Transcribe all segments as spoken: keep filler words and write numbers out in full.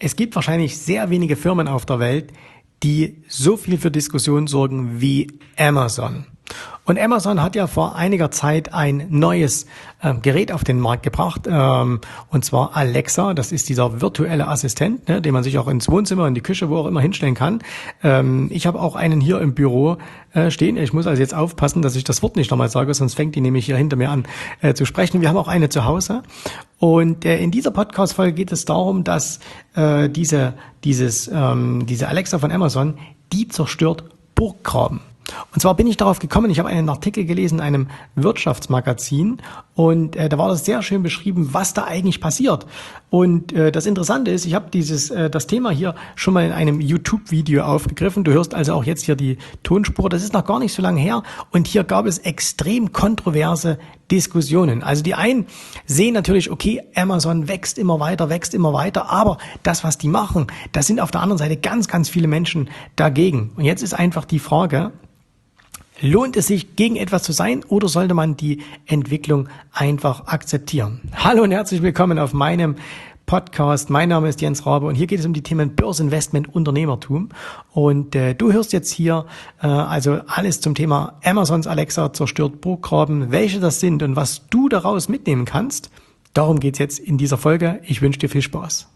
Es gibt wahrscheinlich sehr wenige Firmen auf der Welt, die so viel für Diskussionen sorgen wie Amazon. Und Amazon hat ja vor einiger Zeit ein neues ähm, Gerät auf den Markt gebracht, ähm, und zwar Alexa. Das ist dieser virtuelle Assistent, ne, den man sich auch ins Wohnzimmer, in die Küche, wo auch immer hinstellen kann. Ähm, ich habe auch einen hier im Büro äh, stehen. Ich muss also jetzt aufpassen, dass ich das Wort nicht nochmal sage, sonst fängt die nämlich hier hinter mir an äh, zu sprechen. Wir haben auch eine zu Hause. Und äh, in dieser Podcast-Folge geht es darum, dass äh, diese, dieses, ähm, diese Alexa von Amazon, die zerstört Burggraben. Und zwar bin ich darauf gekommen, ich habe einen Artikel gelesen in einem Wirtschaftsmagazin und äh, da war das sehr schön beschrieben, was da eigentlich passiert. Und äh, das Interessante ist, ich habe dieses äh, das Thema hier schon mal in einem YouTube-Video aufgegriffen. Du hörst also auch jetzt hier die Tonspur, das ist noch gar nicht so lange her und hier gab es extrem kontroverse Diskussionen. Also die einen sehen natürlich, okay, Amazon wächst immer weiter, wächst immer weiter, aber das, was die machen, da sind auf der anderen Seite ganz, ganz viele Menschen dagegen. Und jetzt ist einfach die Frage, lohnt es sich, gegen etwas zu sein oder sollte man die Entwicklung einfach akzeptieren? Hallo und herzlich willkommen auf meinem Podcast. Mein Name ist Jens Rabe und hier geht es um die Themen Börseninvestment, Unternehmertum. Und äh, du hörst jetzt hier äh, also alles zum Thema Amazons Alexa zerstört Burggraben, welche das sind und was du daraus mitnehmen kannst. Darum geht's jetzt in dieser Folge. Ich wünsche dir viel Spaß.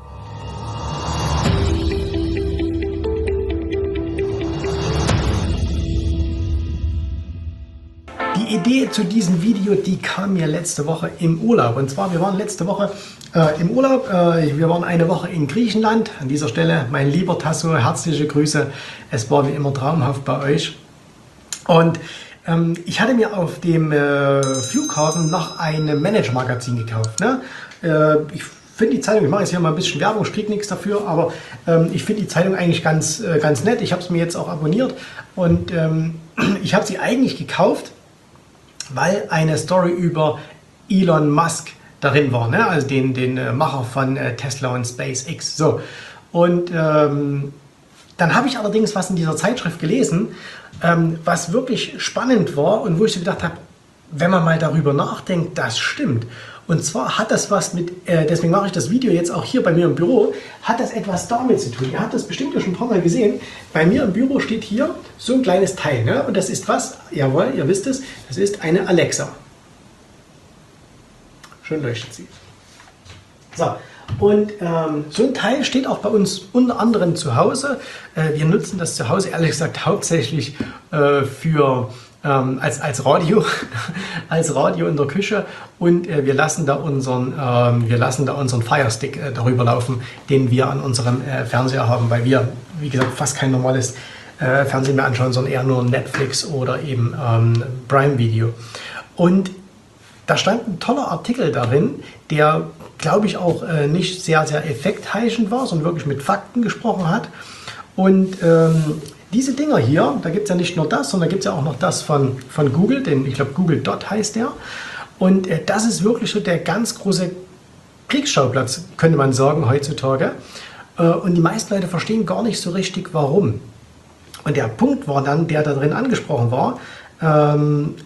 Die Idee zu diesem Video, die kam mir letzte Woche im Urlaub. Und zwar, wir waren letzte Woche äh, im Urlaub. Äh, wir waren eine Woche in Griechenland. An dieser Stelle, mein lieber Tasso, herzliche Grüße. Es war wie immer traumhaft bei euch. Und ähm, ich hatte mir auf dem äh, Flughafen noch ein Manager-Magazin gekauft. Ne? Äh, ich finde die Zeitung, ich mache jetzt hier mal ein bisschen Werbung, ich kriege nichts dafür, aber ähm, ich finde die Zeitung eigentlich ganz, äh, ganz nett. Ich habe es mir jetzt auch abonniert und ähm, ich habe sie eigentlich gekauft, weil eine Story über Elon Musk darin war, ne? Also den, den äh, Macher von äh, Tesla und SpaceX. So. Und ähm, dann habe ich allerdings was in dieser Zeitschrift gelesen, ähm, was wirklich spannend war und wo ich so gedacht habe, wenn man mal darüber nachdenkt, das stimmt. Und zwar hat das was mit, äh, deswegen mache ich das Video jetzt auch hier bei mir im Büro, hat das etwas damit zu tun. Ihr habt das bestimmt ja schon ein paar Mal gesehen. Bei mir im Büro steht hier so ein kleines Teil. Ne? Und das ist was? Jawohl, ihr wisst es, das ist eine Alexa. Schön leuchtet sie. So, und ähm, so ein Teil steht auch bei uns unter anderem zu Hause. Äh, wir nutzen das zu Hause, ehrlich gesagt, hauptsächlich äh, für... Ähm, als, als Radio, als Radio in der Küche und äh, wir lassen da unseren, ähm, wir lassen da unseren Fire Stick äh, darüber laufen, den wir an unserem äh, Fernseher haben, weil wir, wie gesagt, fast kein normales äh, Fernsehen mehr anschauen, sondern eher nur Netflix oder eben ähm, Prime Video. Und da stand ein toller Artikel darin, der, glaube ich, auch äh, nicht sehr, sehr effektheischend war, sondern wirklich mit Fakten gesprochen hat. Und ähm, diese Dinger hier, da gibt es ja nicht nur das, sondern da gibt es ja auch noch das von, von Google, den, ich glaube Google Dot heißt der. Und äh, das ist wirklich so der ganz große Kriegsschauplatz, könnte man sagen, heutzutage. Äh, und die meisten Leute verstehen gar nicht so richtig, warum. Und der Punkt war dann, der da drin angesprochen war, ähm,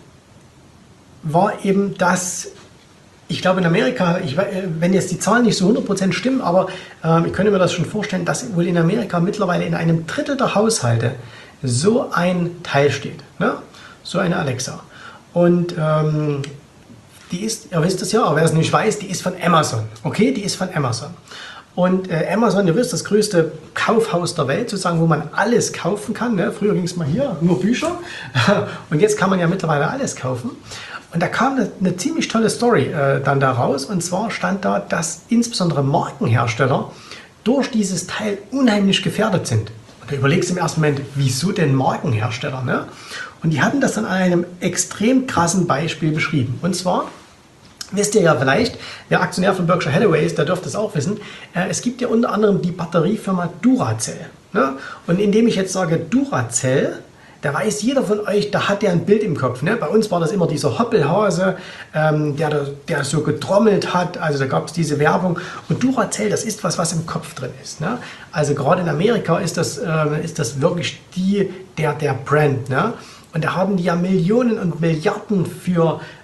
war eben, dass ich glaube in Amerika, ich, wenn jetzt die Zahlen nicht so hundert Prozent stimmen, aber äh, ich könnte mir das schon vorstellen, dass wohl in Amerika mittlerweile in einem Drittel der Haushalte so ein Teil steht, ne? So eine Alexa. Und ähm, die ist, ihr wisst es ja, aber wer es nicht weiß, die ist von Amazon, okay, die ist von Amazon. Und äh, Amazon, ihr wisst, das größte Kaufhaus der Welt, sozusagen, wo man alles kaufen kann. Ne? Früher ging es mal hier, nur Bücher. Und jetzt kann man ja mittlerweile alles kaufen. Und da kam eine, eine ziemlich tolle Story äh, dann da raus. Und zwar stand da, dass insbesondere Markenhersteller durch dieses Teil unheimlich gefährdet sind. Und da überlegst du im ersten Moment, wieso denn Markenhersteller? Ne? Und die hatten das dann an einem extrem krassen Beispiel beschrieben. Und zwar, wisst ihr ja vielleicht, wer Aktionär von Berkshire Hathaway ist, der dürfte es auch wissen, äh, es gibt ja unter anderem die Batteriefirma Duracell. Ne? Und indem ich jetzt sage Duracell, da weiß jeder von euch, da hat der ein Bild im Kopf. Ne? Bei uns war das immer dieser Hoppelhase, ähm, der, der so getrommelt hat. Also da gab es diese Werbung. Und Duracell, das ist was, was im Kopf drin ist. Ne? Also gerade in Amerika ist das, äh, ist das wirklich die, der, der Brand. Ne? Und da haben die ja Millionen und Milliarden für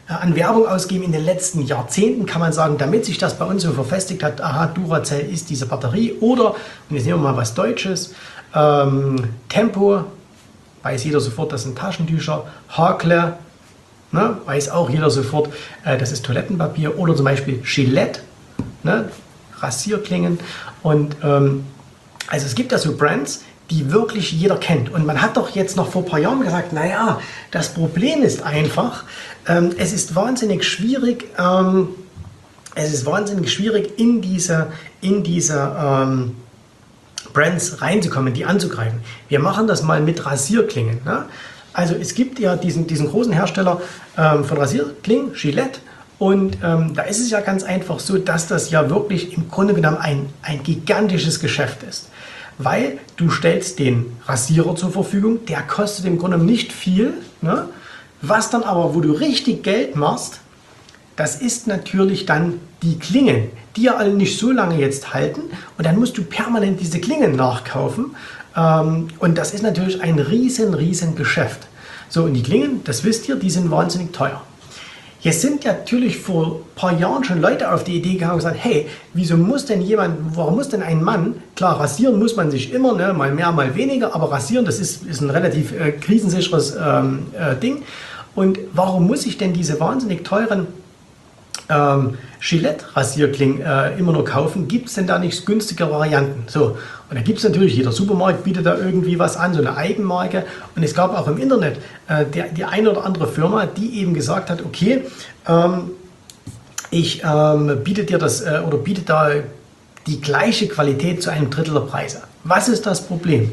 äh, an Werbung ausgeben in den letzten Jahrzehnten, kann man sagen, damit sich das bei uns so verfestigt hat, aha, Duracell ist diese Batterie. Oder, und jetzt nehmen wir mal was Deutsches, ähm, Tempo, weiß jeder sofort, das sind Taschentücher. Hakle, ne, weiß auch jeder sofort, äh, das ist Toilettenpapier. Oder zum Beispiel Gillette, ne, Rasierklingen. Und ähm, also es gibt da so Brands, die wirklich jeder kennt. Und man hat doch jetzt noch vor ein paar Jahren gesagt, naja, das Problem ist einfach, ähm, es ist wahnsinnig schwierig, ähm, es ist wahnsinnig schwierig in diese, in diese ähm, Brands reinzukommen, die anzugreifen. Wir machen das mal mit Rasierklingen. Ne? Also es gibt ja diesen, diesen großen Hersteller ähm, von Rasierklingen, Gillette, und ähm, da ist es ja ganz einfach so, dass das ja wirklich im Grunde genommen ein, ein gigantisches Geschäft ist. Weil du stellst den Rasierer zur Verfügung, der kostet im Grunde nicht viel, ne? Was dann aber, wo du richtig Geld machst, das ist natürlich dann die Klingen, die ja alle nicht so lange jetzt halten, und dann musst du permanent diese Klingen nachkaufen, ähm, und das ist natürlich ein riesen, riesen Geschäft. So, und die Klingen, das wisst ihr, die sind wahnsinnig teuer. Jetzt sind ja natürlich vor ein paar Jahren schon Leute auf die Idee gekommen und gesagt, hey, wieso muss denn jemand, warum muss denn ein Mann, klar, rasieren muss man sich immer, ne, mal mehr, mal weniger, aber rasieren, das ist, ist ein relativ äh, krisensicheres ähm, äh, Ding. Und warum muss ich denn diese wahnsinnig teuren ähm, Gillette-Rasierklingen äh, immer nur kaufen? Gibt es denn da nicht günstigere Varianten? So, und da gibt es natürlich, jeder Supermarkt bietet da irgendwie was an, so eine Eigenmarke. Und es gab auch im Internet äh, der, die eine oder andere Firma, die eben gesagt hat, okay, ähm, ich ähm, biete dir das äh, oder biete da die gleiche Qualität zu einem Drittel der Preise. Was ist das Problem?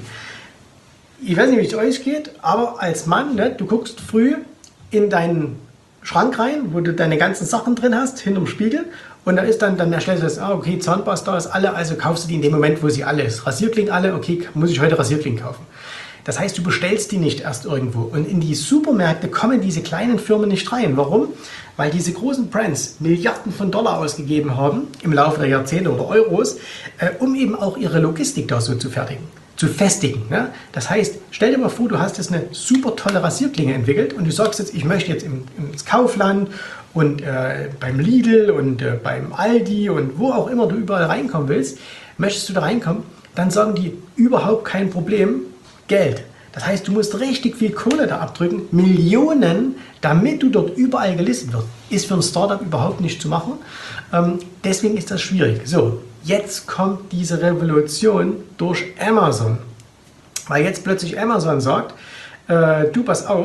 Ich weiß nicht, wie es euch geht, aber als Mann, ne, du guckst früh in deinen Schrank rein, wo du deine ganzen Sachen drin hast, hinterm Spiegel, und da ist dann, dann stellst du das, ah, okay, Zahnpasta ist alle, also kaufst du die in dem Moment, wo sie alle ist. Rasierklingen alle, okay, muss ich heute Rasierklingen kaufen. Das heißt, du bestellst die nicht erst irgendwo. Und in die Supermärkte kommen diese kleinen Firmen nicht rein. Warum? Weil diese großen Brands Milliarden von Dollar ausgegeben haben, im Laufe der Jahrzehnte oder Euros, äh, um eben auch ihre Logistik da so zu fertigen. Zu festigen. Ne? Das heißt, stell dir mal vor, du hast jetzt eine super tolle Rasierklinge entwickelt und du sagst jetzt, ich möchte jetzt im, ins Kaufland und äh, beim Lidl und äh, beim Aldi und wo auch immer du überall reinkommen willst, möchtest du da reinkommen, dann sagen die, überhaupt kein Problem, Geld. Das heißt, du musst richtig viel Kohle da abdrücken, Millionen, damit du dort überall gelistet wirst. Ist für ein Startup überhaupt nicht zu machen. Ähm, deswegen ist das schwierig. So. Jetzt kommt diese Revolution durch Amazon, weil jetzt plötzlich Amazon sagt, äh, du pass auf,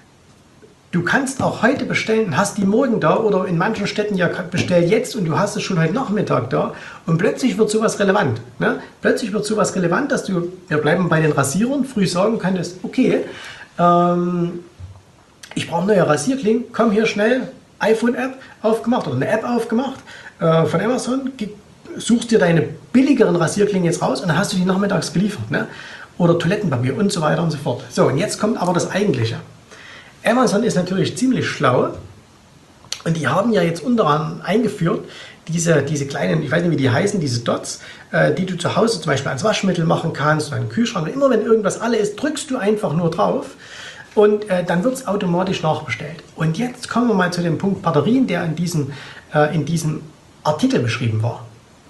du kannst auch heute bestellen und hast die morgen da, oder in manchen Städten ja bestell jetzt und du hast es schon heute Nachmittag da, und plötzlich wird sowas relevant. Ne? Plötzlich wird sowas relevant, dass du, wir bleiben bei den Rasierern, früh sagen könntest, okay, ähm, ich brauche neue Rasierklingen, komm hier schnell, iPhone-App aufgemacht oder eine App aufgemacht äh, von Amazon, suchst dir deine billigeren Rasierklingen jetzt raus und dann hast du die nachmittags geliefert. Ne? Oder Toilettenpapier und so weiter und so fort. So, und jetzt kommt aber das Eigentliche. Amazon ist natürlich ziemlich schlau, und die haben ja jetzt unter anderem eingeführt, diese, diese kleinen, ich weiß nicht, wie die heißen, diese Dots, äh, die du zu Hause zum Beispiel als Waschmittel machen kannst, oder einen Kühlschrank. Und immer wenn irgendwas alle ist, drückst du einfach nur drauf und äh, dann wird es automatisch nachbestellt. Und jetzt kommen wir mal zu dem Punkt Batterien, der in diesem, äh, in diesem Artikel beschrieben war.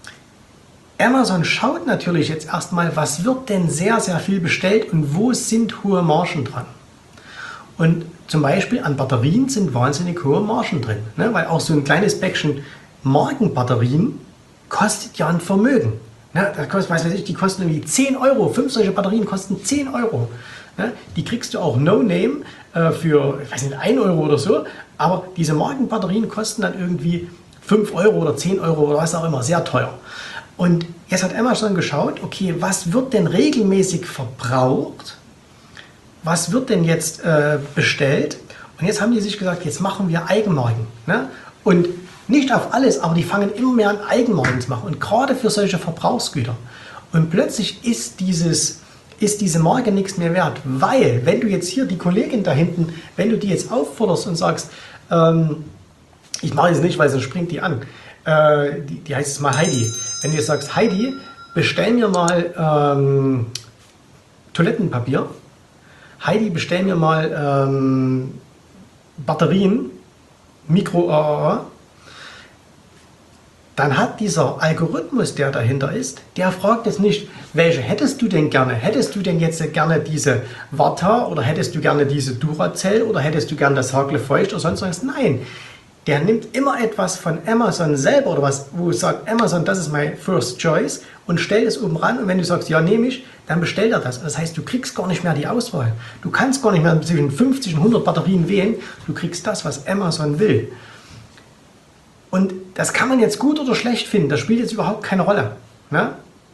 Amazon schaut natürlich jetzt erstmal, was wird denn sehr, sehr viel bestellt und wo sind hohe Margen dran. Und zum Beispiel an Batterien sind wahnsinnig hohe Margen drin, ne? Weil auch so ein kleines Päckchen Markenbatterien kostet ja ein Vermögen. Ne? Das kostet, was weiß ich, die kosten irgendwie zehn Euro, fünf solche Batterien kosten zehn Euro. Ne? Die kriegst du auch No-Name äh, für, ich weiß nicht, ein Euro oder so, aber diese Markenbatterien kosten dann irgendwie fünf Euro oder zehn Euro oder was auch immer, sehr teuer. Und jetzt hat Amazon geschaut, okay, was wird denn regelmäßig verbraucht? Was wird denn jetzt äh, bestellt? Und jetzt haben die sich gesagt, jetzt machen wir Eigenmarken. Ne? Und nicht auf alles, aber die fangen immer mehr an, Eigenmarken zu machen. Und gerade für solche Verbrauchsgüter. Und plötzlich ist, dieses, ist diese Marke nichts mehr wert. Weil, wenn du jetzt hier die Kollegin da hinten, wenn du die jetzt aufforderst und sagst, ähm, ich mache es nicht, weil sonst springt die an. Äh, die, die heißt jetzt mal Heidi. Wenn du jetzt sagst, Heidi, bestell mir mal ähm, Toilettenpapier. Heidi, bestell mir mal ähm, Batterien. Mikro A A A, dann hat dieser Algorithmus, der dahinter ist, der fragt jetzt nicht, welche hättest du denn gerne? Hättest du denn jetzt gerne diese Vata oder hättest du gerne diese Duracell oder hättest du gerne das Hakle Feucht oder sonst was? Nein, der nimmt immer etwas von Amazon selber oder was, wo sagt Amazon, das ist mein First Choice und stellt es oben ran und wenn du sagst, ja nehme ich, dann bestellt er das. Das heißt, du kriegst gar nicht mehr die Auswahl. Du kannst gar nicht mehr zwischen fünfzig und hundert Batterien wählen. Du kriegst das, was Amazon will. Und das kann man jetzt gut oder schlecht finden, das spielt jetzt überhaupt keine Rolle. Ne?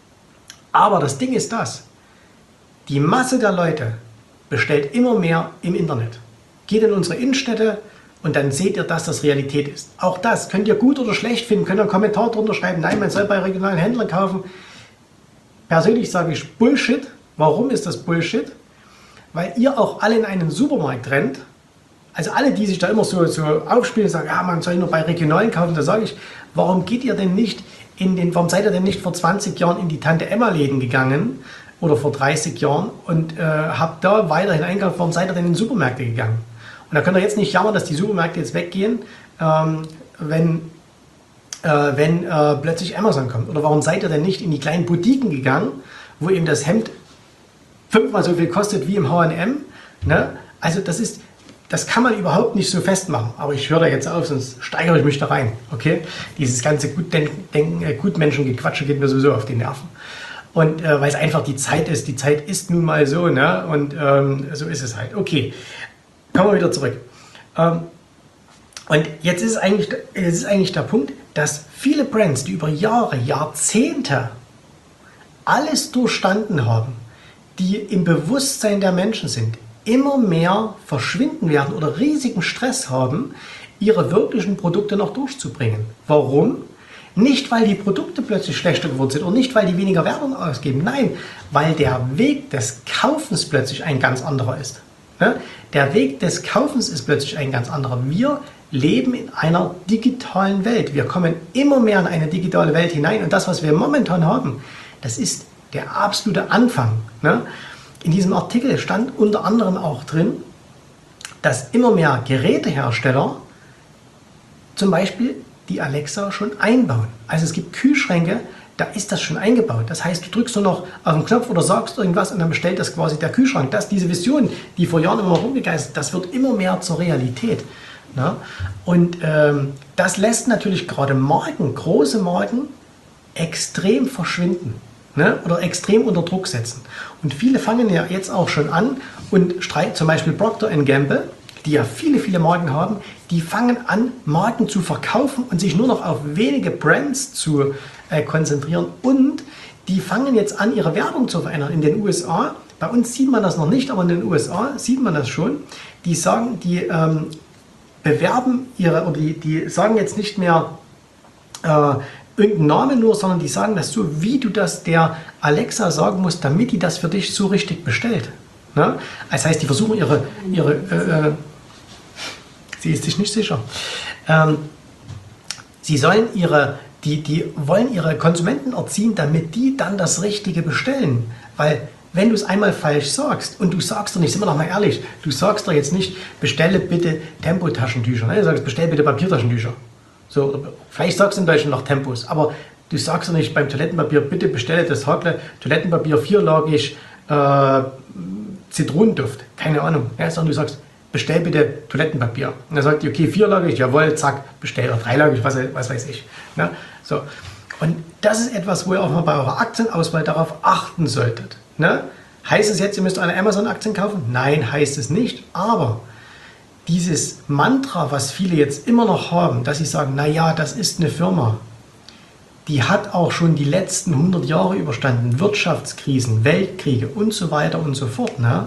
Aber das Ding ist das, die Masse der Leute bestellt immer mehr im Internet. Geht in unsere Innenstädte und dann seht ihr, dass das Realität ist. Auch das könnt ihr gut oder schlecht finden, könnt ihr einen Kommentar drunter schreiben, nein, man soll bei regionalen Händlern kaufen. Persönlich sage ich Bullshit. Warum ist das Bullshit? Weil ihr auch alle in einen Supermarkt rennt. Also alle, die sich da immer so, so aufspielen und sagen, ja, man soll nur bei regionalen kaufen, da sage ich, warum geht ihr denn nicht in den, warum seid ihr denn nicht vor zwanzig Jahren in die Tante-Emma-Läden gegangen oder vor dreißig Jahren und äh, habt da weiterhin eingekauft, warum seid ihr denn in Supermärkte gegangen? Und da könnt ihr jetzt nicht jammern, dass die Supermärkte jetzt weggehen, ähm, wenn, äh, wenn äh, plötzlich Amazon kommt. Oder warum seid ihr denn nicht in die kleinen Boutiquen gegangen, wo eben das Hemd fünfmal so viel kostet wie im H und M? Ne? Also das ist... Das kann man überhaupt nicht so festmachen, aber ich höre da jetzt auf, sonst steigere ich mich da rein. Okay? Dieses ganze Gutdenken, äh, Gutmenschengequatsche geht mir sowieso auf die Nerven. Und äh, weil es einfach die Zeit ist, die Zeit ist nun mal so, ne? Und ähm, so ist es halt. Okay, kommen wir wieder zurück. Ähm, und jetzt ist, eigentlich, jetzt ist eigentlich der Punkt, dass viele Brands, die über Jahre, Jahrzehnte alles durchstanden haben, die im Bewusstsein der Menschen sind, immer mehr verschwinden werden oder riesigen Stress haben, ihre wirklichen Produkte noch durchzubringen. Warum? Nicht, weil die Produkte plötzlich schlechter geworden sind und nicht, weil die weniger Werbung ausgeben. Nein, weil der Weg des Kaufens plötzlich ein ganz anderer ist. Der Weg des Kaufens ist plötzlich ein ganz anderer. Wir leben in einer digitalen Welt. Wir kommen immer mehr in eine digitale Welt hinein und das, was wir momentan haben, das ist der absolute Anfang. In diesem Artikel stand unter anderem auch drin, dass immer mehr Gerätehersteller zum Beispiel die Alexa schon einbauen. Also es gibt Kühlschränke, da ist das schon eingebaut. Das heißt, du drückst nur noch auf den Knopf oder sagst irgendwas und dann bestellt das quasi der Kühlschrank. Das, diese Vision, die vor Jahren immer rumgegeistert, das wird immer mehr zur Realität. Ne? Und ähm, das lässt natürlich gerade Marken, große Marken, extrem verschwinden. Ne, oder extrem unter Druck setzen. Und viele fangen ja jetzt auch schon an und streiten, zum Beispiel Procter and Gamble, die ja viele, viele Marken haben, die fangen an, Marken zu verkaufen und sich nur noch auf wenige Brands zu äh, konzentrieren und die fangen jetzt an, ihre Werbung zu verändern. In den U S A, bei uns sieht man das noch nicht, aber in den U S A sieht man das schon, die sagen, die ähm, bewerben ihre, oder die, die sagen jetzt nicht mehr, äh, irgendeinen Namen nur, sondern die sagen das so, wie du das der Alexa sagen musst, damit die das für dich so richtig bestellt. Ne? Das heißt, die versuchen ihre, ihre äh, äh, sie ist sich nicht sicher, ähm, sie sollen ihre, die, die wollen ihre Konsumenten erziehen, damit die dann das Richtige bestellen. Weil wenn du es einmal falsch sagst und du sagst doch nicht, sind wir doch mal ehrlich, du sagst doch jetzt nicht, bestelle bitte Tempotaschentücher, ne? Du sagst, bestell bitte Papiertaschentücher. So, vielleicht sagst du in Deutschland noch Tempos, aber du sagst ja nicht beim Toilettenpapier, bitte bestelle das Hakle Toilettenpapier vierlagig äh, Zitronenduft, keine Ahnung. Ja, sondern du sagst, bestell bitte Toilettenpapier. Und dann sagt die, okay, vierlagig, jawohl, zack, bestell, oder dreilagig, was, was weiß ich. Ja, so. Und das ist etwas, wo ihr auch mal bei eurer Aktienauswahl darauf achten solltet. Ne? Heißt es jetzt, ihr müsst alle Amazon-Aktien kaufen? Nein, heißt es nicht, aber dieses Mantra, was viele jetzt immer noch haben, dass sie sagen, naja, das ist eine Firma, die hat auch schon die letzten hundert Jahre überstanden, Wirtschaftskrisen, Weltkriege und so weiter und so fort. Ne?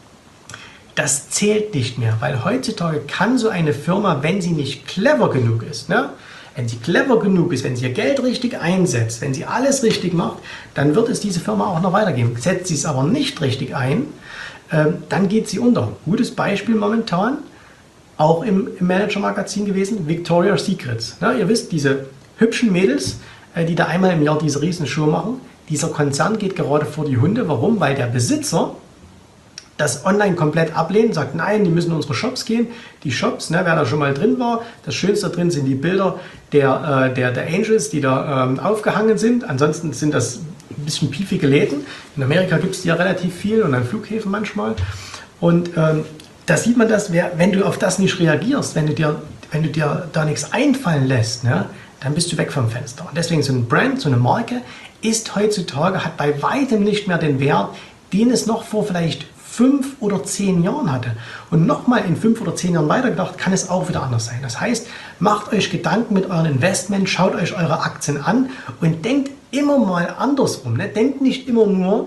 Das zählt nicht mehr, weil heutzutage kann so eine Firma, wenn sie nicht clever genug ist, ne? wenn sie clever genug ist, wenn sie ihr Geld richtig einsetzt, wenn sie alles richtig macht, dann wird es diese Firma auch noch weitergeben. Setzt sie es aber nicht richtig ein, äh, dann geht sie unter. Gutes Beispiel momentan, auch im, im Manager-Magazin gewesen, Victoria's Secrets. Ja, ihr wisst, diese hübschen Mädels, äh, die da einmal im Jahr diese Riesenshow machen, dieser Konzern geht gerade vor die Hunde. Warum? Weil der Besitzer das online komplett ablehnen, sagt, nein, die müssen in unsere Shops gehen. Die Shops, ne, wer da schon mal drin war, das Schönste drin sind die Bilder der, äh, der, der Angels, die da ähm, aufgehangen sind. Ansonsten sind das ein bisschen piefige Läden. In Amerika gibt es die ja relativ viel und an Flughäfen manchmal. Und ähm, da sieht man das, wenn du auf das nicht reagierst, wenn du dir, wenn du dir da nichts einfallen lässt, ne, dann bist du weg vom Fenster. Und deswegen so ein Brand, so eine Marke ist heutzutage, hat bei weitem nicht mehr den Wert, den es noch vor vielleicht fünf oder zehn Jahren hatte. Und nochmal in fünf oder zehn Jahren weitergedacht, kann es auch wieder anders sein. Das heißt, macht euch Gedanken mit euren Investment, schaut euch eure Aktien an und denkt immer mal andersrum. Ne? Denkt nicht immer nur,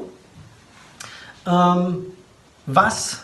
ähm, was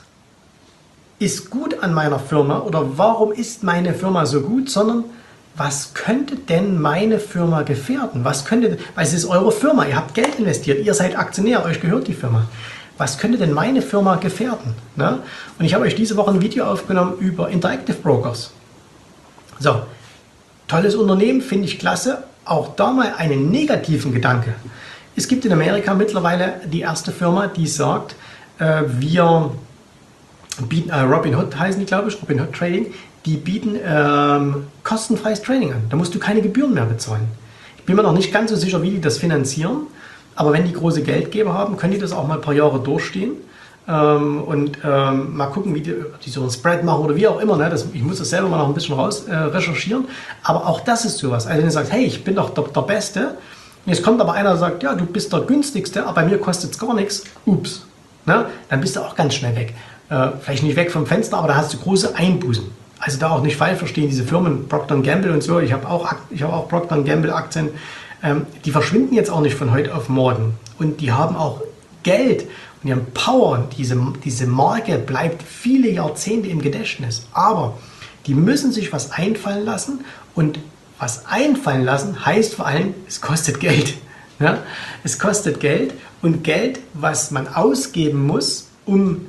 ist gut an meiner Firma oder warum ist meine Firma so gut, sondern was könnte denn meine Firma gefährden? Was könnte, weil es ist eure Firma, ihr habt Geld investiert, ihr seid Aktionär, euch gehört die Firma. Was könnte denn meine Firma gefährden? Ne? Und ich habe euch diese Woche ein Video aufgenommen über Interactive Brokers. So, tolles Unternehmen, finde ich klasse. Auch da mal einen negativen Gedanke. Es gibt in Amerika mittlerweile die erste Firma, die sagt, äh, wir bieten, äh, Robinhood heißen die, glaube ich, Robinhood Trading, die bieten ähm, kostenfreies Trading an. Da musst du keine Gebühren mehr bezahlen. Ich bin mir noch nicht ganz so sicher, wie die das finanzieren. Aber wenn die große Geldgeber haben, können die das auch mal ein paar Jahre durchstehen ähm, und ähm, mal gucken, wie die, die so einen Spread machen oder wie auch immer. Ne? Das, ich muss das selber mal noch ein bisschen raus äh, recherchieren. Aber auch das ist sowas. Also wenn du sagst, hey, ich bin doch der, der Beste. Und jetzt kommt aber einer und sagt, ja, du bist der Günstigste, aber bei mir kostet es gar nichts. Ups. Ne? Dann bist du auch ganz schnell weg. Äh, vielleicht nicht weg vom Fenster, aber da hast du große Einbußen. Also da auch nicht falsch verstehen, diese Firmen, Procter und Gamble und so. Ich habe auch, ich hab auch Procter und Gamble Aktien. Ähm, die verschwinden jetzt auch nicht von heute auf morgen und die haben auch Geld und die haben Power und diese, diese Marke bleibt viele Jahrzehnte im Gedächtnis, aber die müssen sich was einfallen lassen und was einfallen lassen heißt vor allem, es kostet Geld. Ja? Es kostet Geld und Geld, was man ausgeben muss, um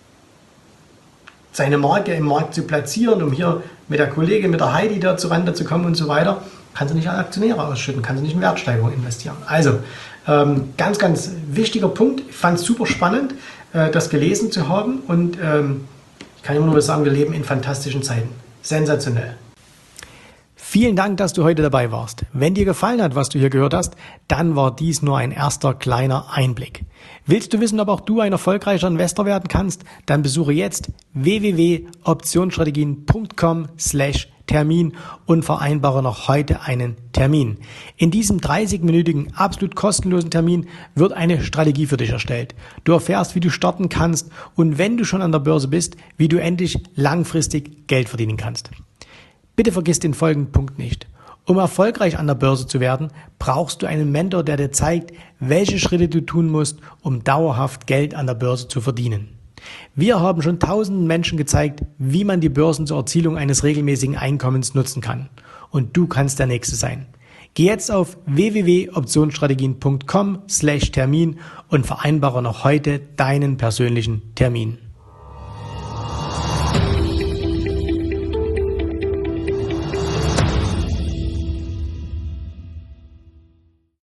seine Marke im Markt zu platzieren, um hier mit der Kollegin, mit der Heidi da zurande zu kommen und so weiter, kannst du nicht an Aktionäre ausschütten, kannst du nicht in Wertsteigerung investieren. Also, ähm, ganz, ganz wichtiger Punkt. Ich fand es super spannend, äh, das gelesen zu haben und ähm, ich kann immer nur sagen, wir leben in fantastischen Zeiten. Sensationell. Vielen Dank, dass du heute dabei warst. Wenn dir gefallen hat, was du hier gehört hast, dann war dies nur ein erster kleiner Einblick. Willst du wissen, ob auch du ein erfolgreicher Investor werden kannst? Dann besuche jetzt w w w punkt optionsstrategien punkt com slash Termin und vereinbare noch heute einen Termin. In diesem dreißigminütigen, absolut kostenlosen Termin wird eine Strategie für dich erstellt. Du erfährst, wie du starten kannst und wenn du schon an der Börse bist, wie du endlich langfristig Geld verdienen kannst. Bitte vergiss den folgenden Punkt nicht. Um erfolgreich an der Börse zu werden, brauchst du einen Mentor, der dir zeigt, welche Schritte du tun musst, um dauerhaft Geld an der Börse zu verdienen. Wir haben schon tausenden Menschen gezeigt, wie man die Börsen zur Erzielung eines regelmäßigen Einkommens nutzen kann. Und du kannst der Nächste sein. Geh jetzt auf w w w punkt optionsstrategien punkt com slash Termin und vereinbare noch heute deinen persönlichen Termin.